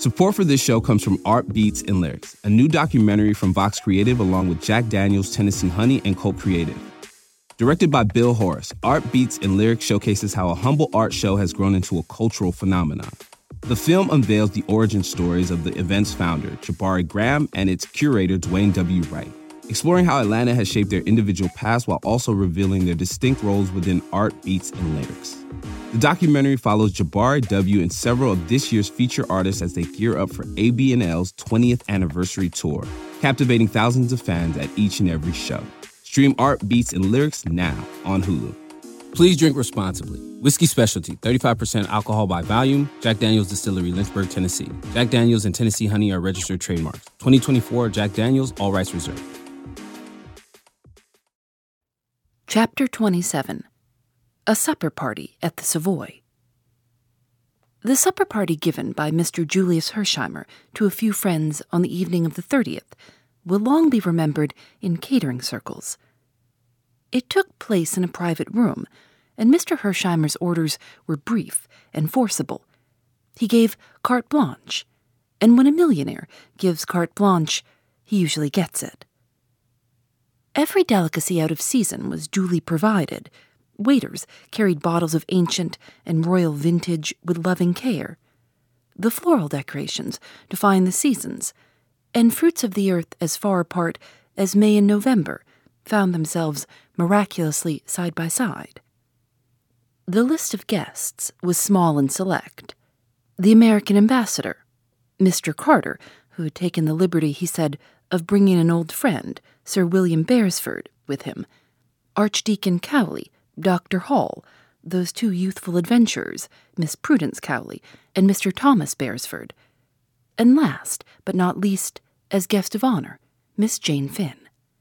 Support for this show comes from Art Beats and Lyrics, a new documentary from Vox Creative along with Jack Daniels, Tennessee Honey, and Cult Creative. Directed by Bill Horace, Art Beats and Lyrics showcases how a humble art show has grown into a cultural phenomenon. The film unveils the origin stories of the event's founder, Jabari Graham, and its curator, Dwayne W. Wright, exploring how Atlanta has shaped their individual paths while also revealing their distinct roles within Art Beats and Lyrics. The documentary follows Jabari W. and several of this year's feature artists as they gear up for ABNL's 20th anniversary tour, captivating thousands of fans at each and every show. Stream Art Beats and Lyrics now on Hulu. Please drink responsibly. Whiskey Specialty, 35% alcohol by volume. Jack Daniels Distillery, Lynchburg, Tennessee. Jack Daniels and Tennessee Honey are registered trademarks. 2024 Jack Daniels, all rights reserved. Chapter 27. A Supper Party at the Savoy. The supper party given by Mr. Julius Hersheimer to a few friends on the evening of the 30th will long be remembered in catering circles. It took place in a private room, and Mr. Hersheimer's orders were brief and forcible. He gave carte blanche, and when a millionaire gives carte blanche, he usually gets it. Every delicacy out of season was duly provided. Waiters carried bottles of ancient and royal vintage with loving care. The floral decorations define the seasons, and fruits of the earth as far apart as May and November found themselves miraculously side by side. The list of guests was small and select. The American ambassador, Mr. Carter, who had taken the liberty, he said, of bringing an old friend, Sir William Beresford, with him, Archdeacon Cowley, Dr. Hall, those two youthful adventurers, Miss Prudence Cowley and Mr. Thomas Beresford, and last but not least, as guest of honor, Miss Jane Finn.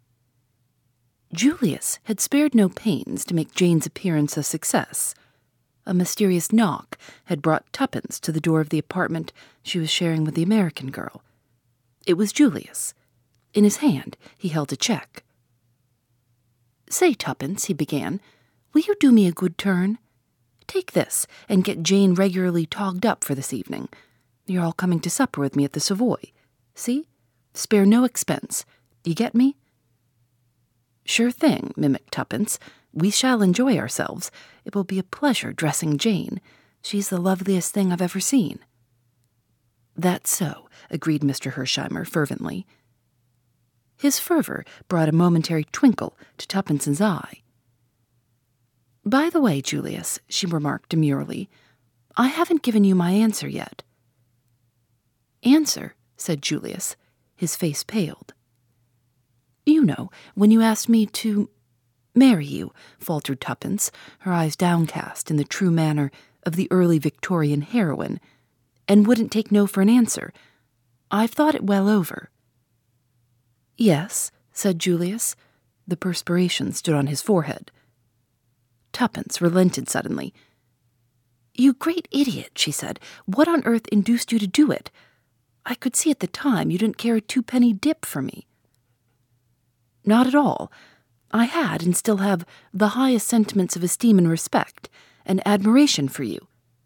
Julius had spared no pains to make Jane's appearance a success. A mysterious knock had brought tuppence to the door of the apartment she was sharing with the American girl. It was Julius. In his hand, he held a check. "Say, Tuppence," he began, "will you do me a good turn? Take this and get Jane regularly togged up for this evening. You're all coming to supper with me at the Savoy. See? Spare no expense. You get me?" "Sure thing," mimicked Tuppence. "We shall enjoy ourselves. It will be a pleasure dressing Jane. She's the loveliest thing I've ever seen." "That's so," agreed Mr. Hersheimer fervently. His fervor brought a momentary twinkle to Tuppence's eye. "By the way, Julius," she remarked demurely, "I haven't given you my answer yet." "Answer?" said Julius. His face paled. "You know, when you asked me to marry you," faltered Tuppence, her eyes downcast in the true manner of the early Victorian heroine, "and wouldn't take no for an answer. I've thought it well over." "Yes," said Julius. The perspiration stood on his forehead. Tuppence relented suddenly. "You great idiot," she said. "What on earth induced you to do it? I could see at the time you didn't care a twopenny dip for me." "Not at all. I had and still have the highest sentiments of esteem and respect and admiration for you."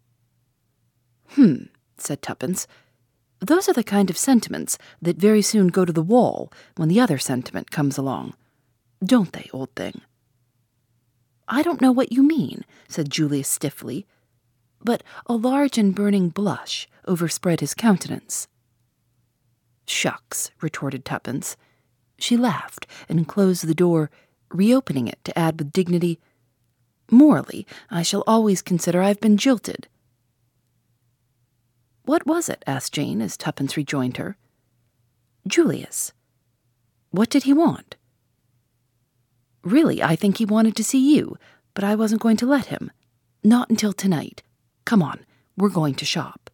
Said Tuppence. "Those are the kind of sentiments that very soon go to the wall when the other sentiment comes along. Don't they, old thing?" "I don't know what you mean," said Julius stiffly, but a large and burning blush overspread his countenance. "Shucks," retorted Tuppence. She laughed and closed the door, reopening it to add with dignity, "Morally, I shall always consider I've been jilted." "What was it?" asked Jane as Tuppence rejoined her. "Julius." "What did he want?" "Really, I think he wanted to see you, but I wasn't going to let him. Not until tonight. Come on, we're going to shop."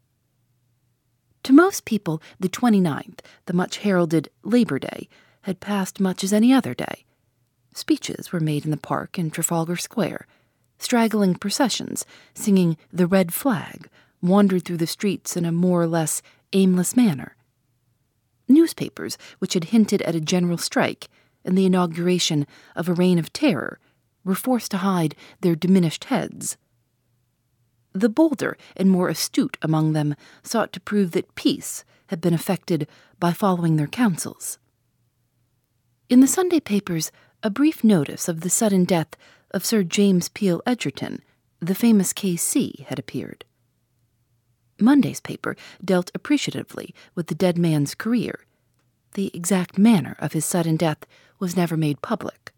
To most people, the 29th, the much-heralded Labor Day, had passed much as any other day. Speeches were made in the park in Trafalgar Square. Straggling processions, singing "The Red Flag," wandered through the streets in a more or less aimless manner. Newspapers, which had hinted at a general strike and the inauguration of a reign of terror, were forced to hide their diminished heads. The bolder and more astute among them sought to prove that peace had been effected by following their counsels. In the Sunday papers, a brief notice of the sudden death of Sir James Peel Edgerton, the famous K.C., had appeared. Monday's paper dealt appreciatively with the dead man's career. The exact manner of his sudden death was never made public.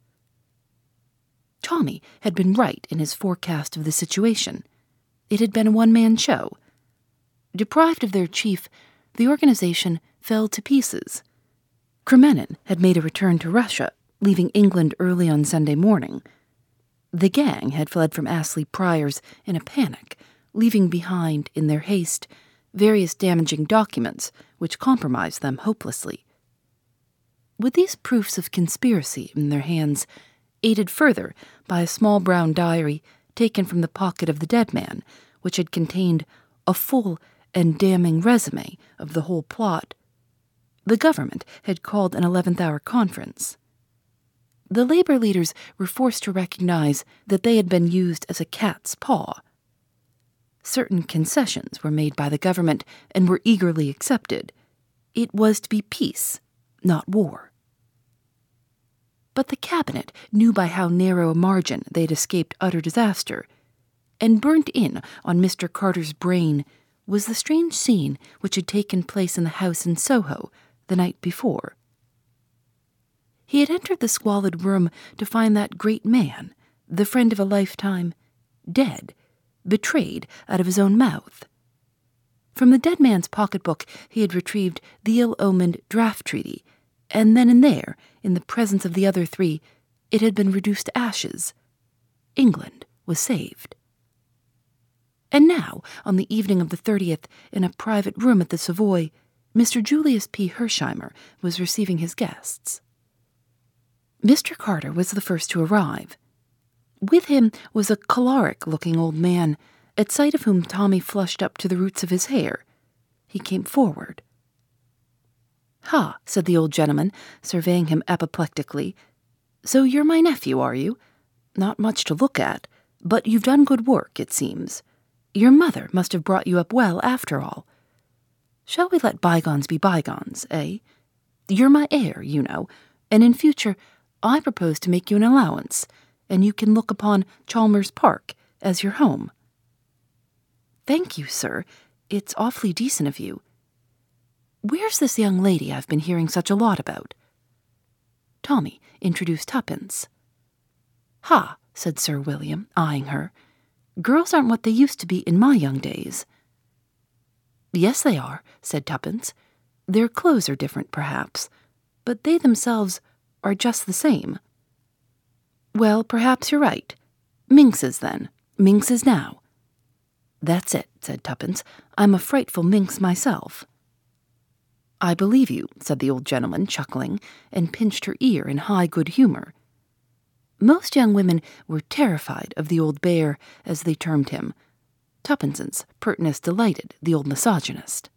Tommy had been right in his forecast of the situation. It had been a one-man show. Deprived of their chief, the organization fell to pieces. Kremenin had made a return to Russia, leaving England early on Sunday morning. The gang had fled from Astley Priors in a panic, leaving behind, in their haste, various damaging documents which compromised them hopelessly. With these proofs of conspiracy in their hands, aided further by a small brown diary taken from the pocket of the dead man, which had contained a full and damning resume of the whole plot, the government had called an 11th-hour conference. The labor leaders were forced to recognize that they had been used as a cat's paw. Certain concessions were made by the government and were eagerly accepted. It was to be peace, not war. But the cabinet knew by how narrow a margin they had escaped utter disaster, and burnt in on Mr. Carter's brain was the strange scene which had taken place in the house in Soho the night before. He had entered the squalid room to find that great man, the friend of a lifetime, dead, betrayed out of his own mouth. From the dead man's pocketbook he had retrieved the ill-omened draft treaty, and then and there, in the presence of the other three, it had been reduced to ashes. England was saved. And now, on the evening of the 30th, in a private room at the Savoy, Mr. Julius P. Hersheimer was receiving his guests. Mr. Carter was the first to arrive. With him was a choleric-looking old man, at sight of whom Tommy flushed up to the roots of his hair. He came forward. "Ha," said the old gentleman, surveying him apoplectically. "So you're my nephew, are you? Not much to look at, but you've done good work, it seems. Your mother must have brought you up well, after all. Shall we let bygones be bygones, eh? You're my heir, you know, and in future I propose to make you an allowance, and you can look upon Chalmers Park as your home." "Thank you, sir. It's awfully decent of you. Where's this young lady I've been hearing such a lot about?" Tommy introduced Tuppence. "Ha," said Sir William, eyeing her. "Girls aren't what they used to be in my young days." "Yes, they are," said Tuppence. "Their clothes are different, perhaps, but they themselves are just the same." "Well, perhaps you're right. Minxes, then. Minxes now." "That's it," said Tuppence. "I'm a frightful minx myself." "I believe you," said the old gentleman, chuckling, and pinched her ear in high good humor. Most young women were terrified of the old bear, as they termed him. Tuppence's pertness delighted the old misogynist.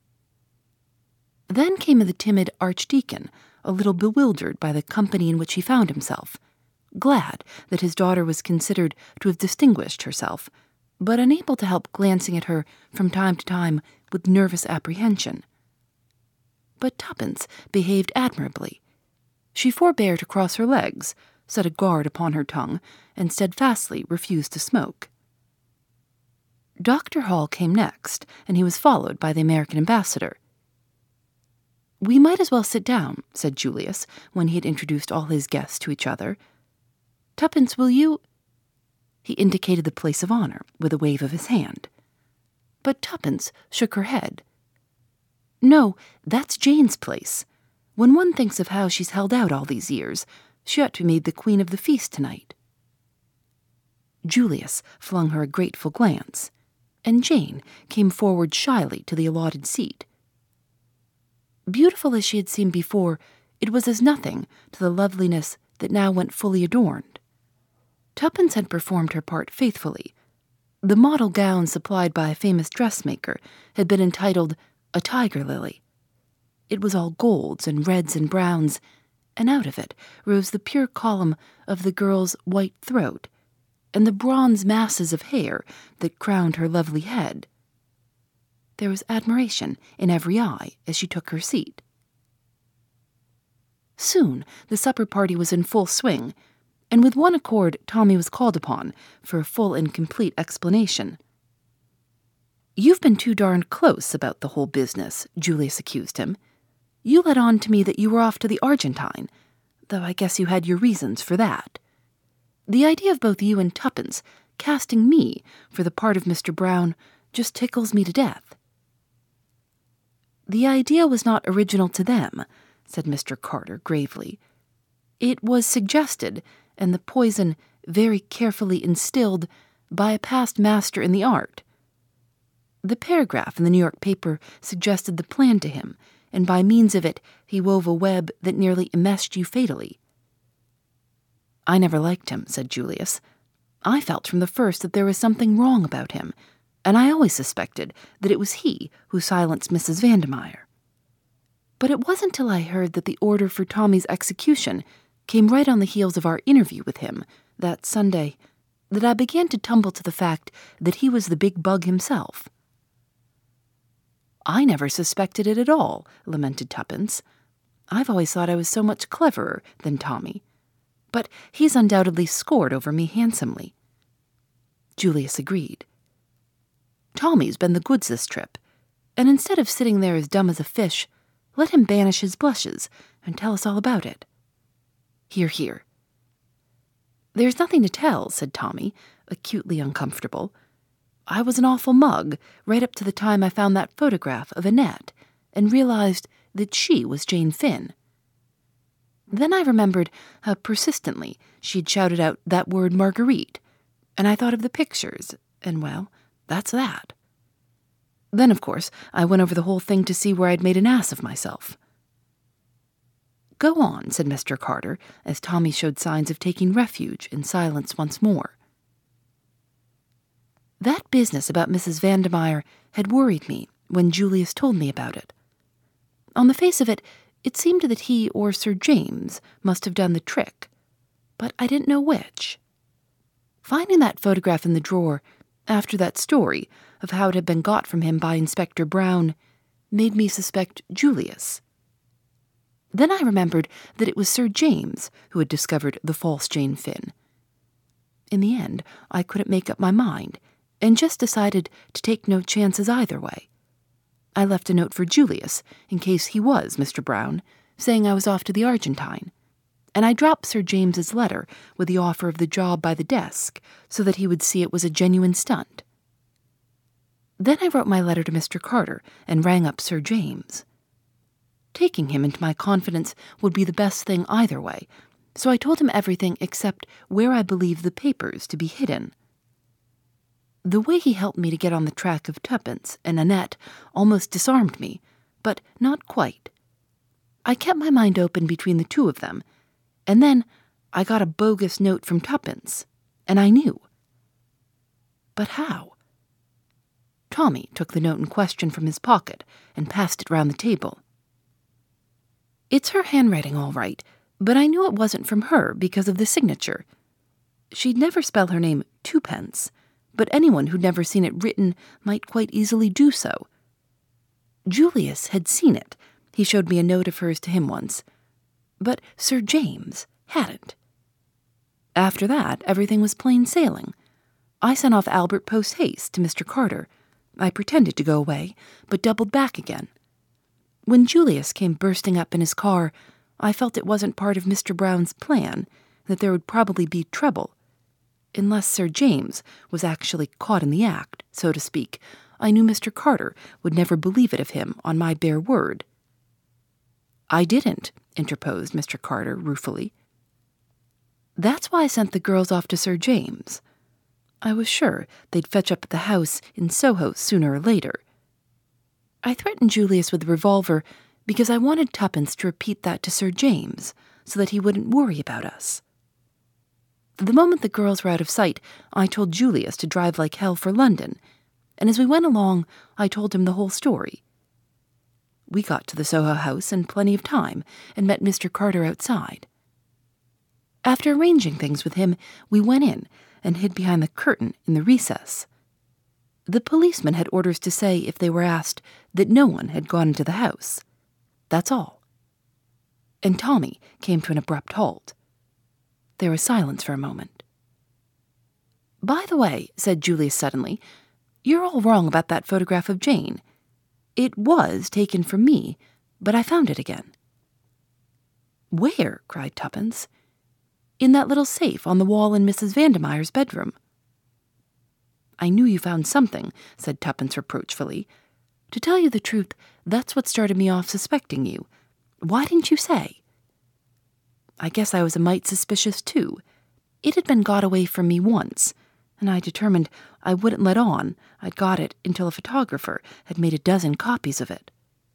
Then came the timid archdeacon, a little bewildered by the company in which he found himself, glad that his daughter was considered to have distinguished herself, but unable to help glancing at her from time to time with nervous apprehension. But Tuppence behaved admirably. She forbore to cross her legs, set a guard upon her tongue, and steadfastly refused to smoke. Dr. Hall came next, and he was followed by the American ambassador. "We might as well sit down," said Julius, when he had introduced all his guests to each other. "Tuppence, will you—" He indicated the place of honor with a wave of his hand. But Tuppence shook her head. "No, that's Jane's place. When one thinks of how she's held out all these years, she ought to be made the queen of the feast tonight." Julius flung her a grateful glance, and Jane came forward shyly to the allotted seat. Beautiful as she had seemed before, it was as nothing to the loveliness that now went fully adorned. Tuppence had performed her part faithfully. The model gown supplied by a famous dressmaker had been entitled "A Tiger Lily." It was all golds and reds and browns, and out of it rose the pure column of the girl's white throat, and the bronze masses of hair that crowned her lovely head. There was admiration in every eye as she took her seat. Soon the supper party was in full swing, and with one accord Tommy was called upon for a full and complete explanation. "You've been too darned close about the whole business," Julius accused him. "You let on to me that you were off to the Argentine, though I guess you had your reasons for that. The idea of both you and Tuppence casting me for the part of Mr. Brown just tickles me to death." "The idea was not original to them," said Mr. Carter gravely. "It was suggested, and the poison very carefully instilled, by a past master in the art. The paragraph in the New York paper suggested the plan to him, and by means of it he wove a web that nearly enmeshed you fatally." "I never liked him," said Julius. "I felt from the first that there was something wrong about him, and I always suspected that it was he who silenced Mrs. Vandermeyer. But it wasn't till I heard that the order for Tommy's execution came right on the heels of our interview with him that Sunday that I began to tumble to the fact that he was the big bug himself." "I never suspected it at all," lamented Tuppence. "I've always thought I was so much cleverer than Tommy. But he's undoubtedly scored over me handsomely." Julius agreed. "Tommy's been the goods this trip, and instead of sitting there as dumb as a fish, let him banish his blushes and tell us all about it." "Hear, hear." "There's nothing to tell," said Tommy, acutely uncomfortable. "I was an awful mug right up to the time I found that photograph of Annette and realized that she was Jane Finn. Then I remembered how persistently she'd shouted out that word Marguerite, and I thought of the pictures, and well, that's that. Then, of course, I went over the whole thing to see where I'd made an ass of myself." "Go on," said Mr. Carter, as Tommy showed signs of taking refuge in silence once more. "That business about Mrs. Vandermeyer had worried me when Julius told me about it. On the face of it, it seemed that he or Sir James must have done the trick, but I didn't know which. Finding that photograph in the drawer, after that story of how it had been got from him by Inspector Brown, made me suspect Julius. Then I remembered that it was Sir James who had discovered the false Jane Finn. In the end, I couldn't make up my mind, and just decided to take no chances either way. I left a note for Julius, in case he was Mr. Brown, saying I was off to the Argentine, and I dropped Sir James's letter with the offer of the job by the desk so that he would see it was a genuine stunt. Then I wrote my letter to Mr. Carter and rang up Sir James. Taking him into my confidence would be the best thing either way, so I told him everything except where I believed the papers to be hidden. The way he helped me to get on the track of Tuppence and Annette almost disarmed me, but not quite. I kept my mind open between the two of them, and then I got a bogus note from Tuppence, and I knew. But how? Tommy took the note in question from his pocket and passed it round the table. "It's her handwriting all right, but I knew it wasn't from her because of the signature. She'd never spell her name Twopence, but anyone who'd never seen it written might quite easily do so. Julius had seen it. He showed me a note of hers to him once. But Sir James hadn't. After that, everything was plain sailing. I sent off Albert post-haste to Mr. Carter. I pretended to go away, but doubled back again. When Julius came bursting up in his car, I felt it wasn't part of Mr. Brown's plan, that there would probably be trouble. Unless Sir James was actually caught in the act, so to speak, I knew Mr. Carter would never believe it of him on my bare word." "I didn't," interposed Mr. Carter ruefully. "That's why I sent the girls off to Sir James. I was sure they'd fetch up at the house in Soho sooner or later. I threatened Julius with the revolver because I wanted Tuppence to repeat that to Sir James so that he wouldn't worry about us. The moment the girls were out of sight, I told Julius to drive like hell for London, and as we went along, I told him the whole story. We got to the Soho house in plenty of time and met Mr. Carter outside. After arranging things with him, we went in, and hid behind the curtain in the recess. The policeman had orders to say, if they were asked, that no one had gone into the house. That's all. And Tommy came to an abrupt halt. There was silence for a moment. "By the way," said Julius suddenly, "you're all wrong about that photograph of Jane. It was taken from me, but I found it again." "Where?" cried Tuppence. "In that little safe on the wall in Mrs. Vandemeyer's bedroom." "I knew you found something," said Tuppence reproachfully. "To tell you the truth, that's what started me off suspecting you. Why didn't you say?" "I guess I was a mite suspicious, too. It had been got away from me once, and I determined I wouldn't let on I'd got it until a photographer had made a dozen copies of it."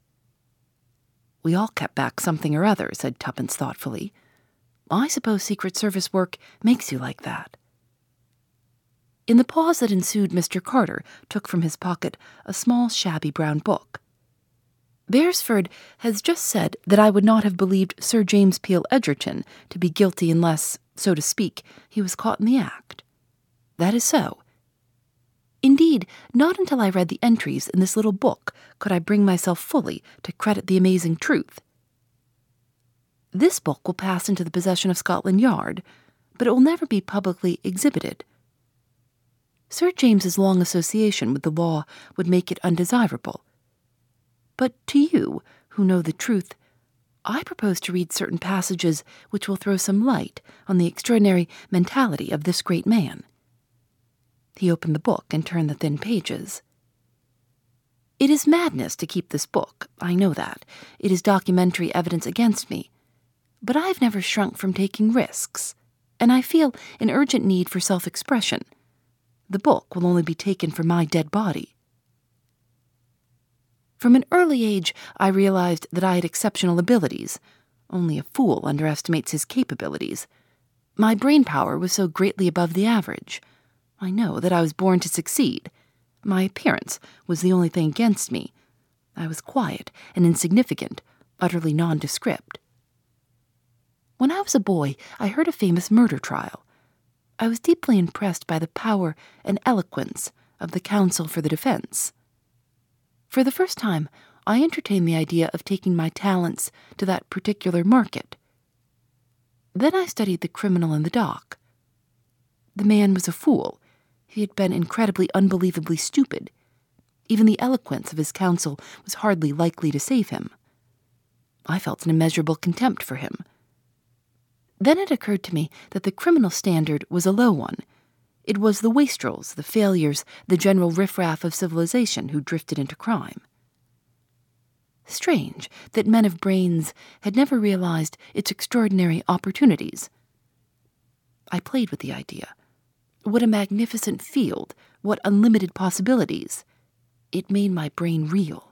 "We all kept back something or other," said Tuppence thoughtfully. "I suppose Secret Service work makes you like that." In the pause that ensued, Mr. Carter took from his pocket a small, shabby brown book. "Beresford has just said that I would not have believed Sir James Peel Edgerton to be guilty unless, so to speak, he was caught in the act. That is so. Indeed, not until I read the entries in this little book could I bring myself fully to credit the amazing truth. This book will pass into the possession of Scotland Yard, but it will never be publicly exhibited. Sir James's long association with the law would make it undesirable. But to you, who know the truth, I propose to read certain passages which will throw some light on the extraordinary mentality of this great man." He opened the book and turned the thin pages. "It is madness to keep this book, I know that. It is documentary evidence against me. But I have never shrunk from taking risks, and I feel an urgent need for self-expression. The book will only be taken for my dead body." From an early age, I realized that I had exceptional abilities. Only a fool underestimates his capabilities. My brain power was so greatly above the average. I know that I was born to succeed. My appearance was the only thing against me. I was quiet and insignificant, utterly nondescript. When I was a boy, I heard a famous murder trial. I was deeply impressed by the power and eloquence of the counsel for the defense. For the first time, I entertained the idea of taking my talents to that particular market. Then I studied the criminal in the dock. The man was a fool. He had been incredibly, unbelievably stupid. Even the eloquence of his counsel was hardly likely to save him. I felt an immeasurable contempt for him. Then it occurred to me that the criminal standard was a low one. It was the wastrels, the failures, the general riffraff of civilization who drifted into crime. Strange that men of brains had never realized its extraordinary opportunities. I played with the idea. What a magnificent field, what unlimited possibilities. It made my brain reel.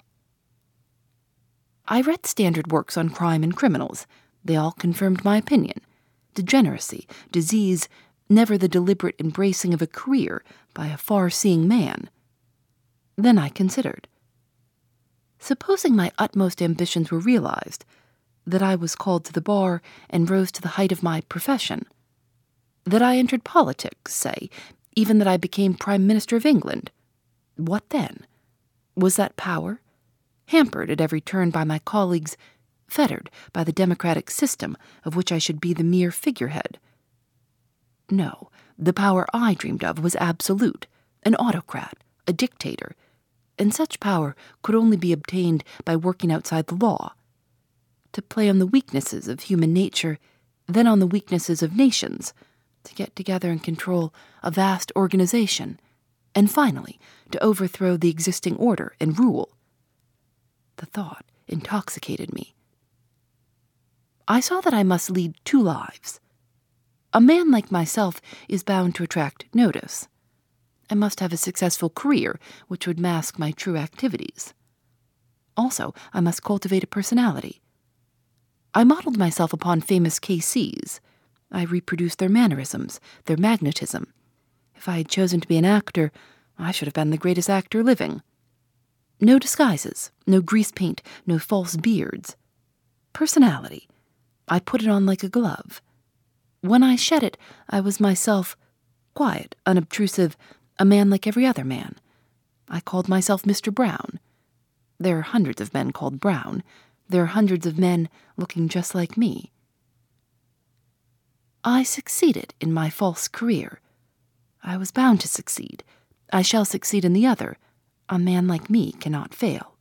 I read standard works on crime and criminals. They all confirmed my opinion. Degeneracy, disease, never the deliberate embracing of a career by a far-seeing man. Then I considered. Supposing my utmost ambitions were realized, that I was called to the bar and rose to the height of my profession, that I entered politics, say, even that I became Prime Minister of England, what then? Was that power, hampered at every turn by my colleagues, fettered by the democratic system of which I should be the mere figurehead? No, the power I dreamed of was absolute, an autocrat, a dictator, and such power could only be obtained by working outside the law. To play on the weaknesses of human nature, then on the weaknesses of nations, to get together and control a vast organization, and finally to overthrow the existing order and rule. The thought intoxicated me. I saw that I must lead two lives. A man like myself is bound to attract notice. I must have a successful career which would mask my true activities. Also, I must cultivate a personality. I modeled myself upon famous KCs. I reproduced their mannerisms, their magnetism. If I had chosen to be an actor, I should have been the greatest actor living. No disguises, no grease paint, no false beards. Personality. I put it on like a glove. When I shed it, I was myself quiet, unobtrusive, a man like every other man. I called myself Mr. Brown. There are hundreds of men called Brown. There are hundreds of men looking just like me. I succeeded in my false career. I was bound to succeed. I shall succeed in the other. A man like me cannot fail.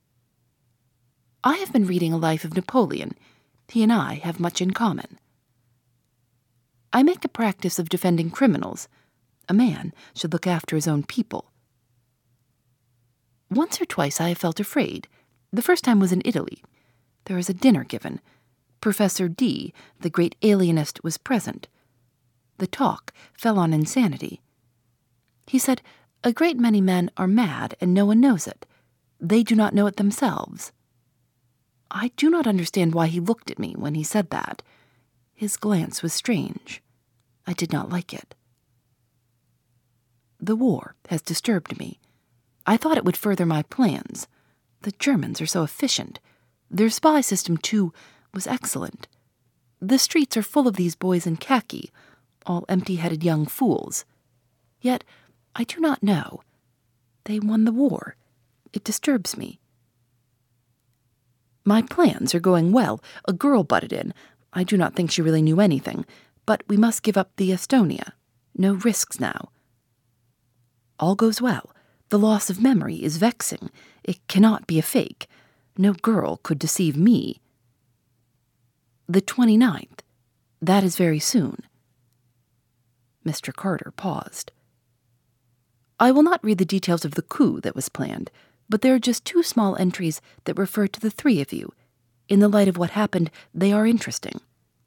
I have been reading a life of Napoleon. He and I have much in common. I make a practice of defending criminals. A man should look after his own people. Once or twice I have felt afraid. The first time was in Italy. There was a dinner given. Professor D, the great alienist, was present. The talk fell on insanity. He said, "A great many men are mad and no one knows it. They do not know it themselves." I do not understand why he looked at me when he said that. His glance was strange. I did not like it. The war has disturbed me. I thought it would further my plans. The Germans are so efficient. Their spy system, too, was excellent. The streets are full of these boys in khaki, all empty-headed young fools. Yet, I do not know. They won the war. It disturbs me. My plans are going well. A girl butted in. I do not think she really knew anything, but we must give up the Estonia. No risks now. All goes well. The loss of memory is vexing. It cannot be a fake. No girl could deceive me. The 29th. That is very soon. Mr. Carter paused. I will not read the details of the coup that was planned, but there are just 2 small entries that refer to the 3 of you. In the light of what happened, they are interesting.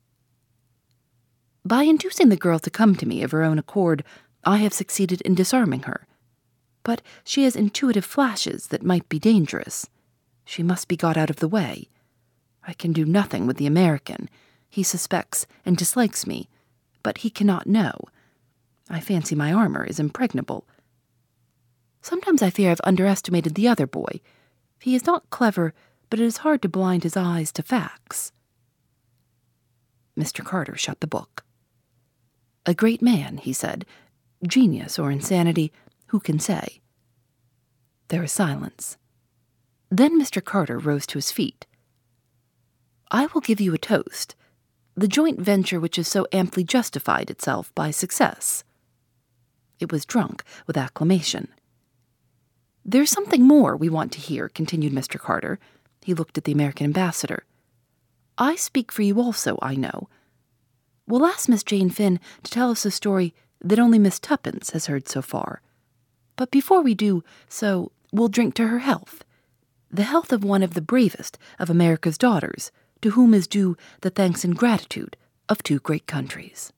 By inducing the girl to come to me of her own accord, I have succeeded in disarming her. But she has intuitive flashes that might be dangerous. She must be got out of the way. I can do nothing with the American. He suspects and dislikes me, but he cannot know. I fancy my armor is impregnable. Sometimes I fear I've underestimated the other boy. He is not clever, but it is hard to blind his eyes to facts. Mr. Carter shut the book. A great man, he said. Genius or insanity, who can say? There was silence. Then Mr. Carter rose to his feet. I will give you a toast. The joint venture which has so amply justified itself by success. It was drunk with acclamation. There's something more we want to hear, continued Mr. Carter. He looked at the American ambassador. I speak for you also, I know. We'll ask Miss Jane Finn to tell us a story that only Miss Tuppence has heard so far. But before we do so, we'll drink to her health. The health of one of the bravest of America's daughters, to whom is due the thanks and gratitude of 2 great countries.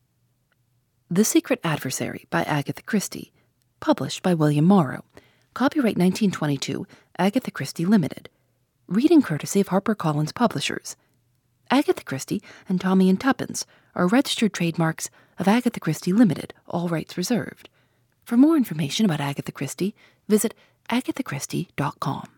The Secret Adversary by Agatha Christie, published by William Morrow. Copyright 1922, Agatha Christie Limited. Reading courtesy of HarperCollins Publishers. Agatha Christie and Tommy and Tuppence are registered trademarks of Agatha Christie Limited, all rights reserved. For more information about Agatha Christie, visit agathachristie.com.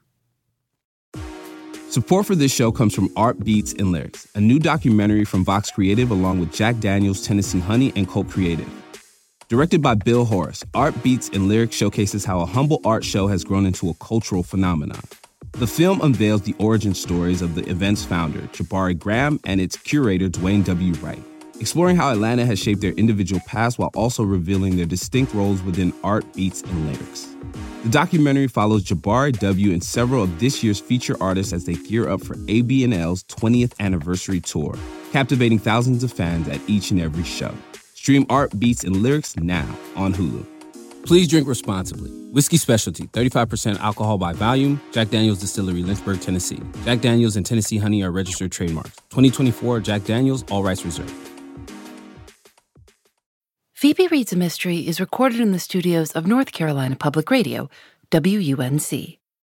Support for this show comes from Art Beats and Lyrics, a new documentary from Vox Creative along with Jack Daniels, Tennessee Honey, and Colt Creative. Directed by Bill Horace, Art Beats and Lyrics showcases how a humble art show has grown into a cultural phenomenon. The film unveils the origin stories of the event's founder, Jabari Graham, and its curator, Dwayne W. Wright, exploring how Atlanta has shaped their individual paths while also revealing their distinct roles within art, beats, and lyrics. The documentary follows Jabari W. and several of this year's feature artists as they gear up for ABNL's 20th anniversary tour, captivating thousands of fans at each and every show. Stream Art, Beats, and Lyrics now on Hulu. Please drink responsibly. Whiskey Specialty, 35% alcohol by volume. Jack Daniel's Distillery, Lynchburg, Tennessee. Jack Daniel's and Tennessee Honey are registered trademarks. 2024 Jack Daniel's, all rights reserved. Phoebe Reads a Mystery is recorded in the studios of North Carolina Public Radio, WUNC.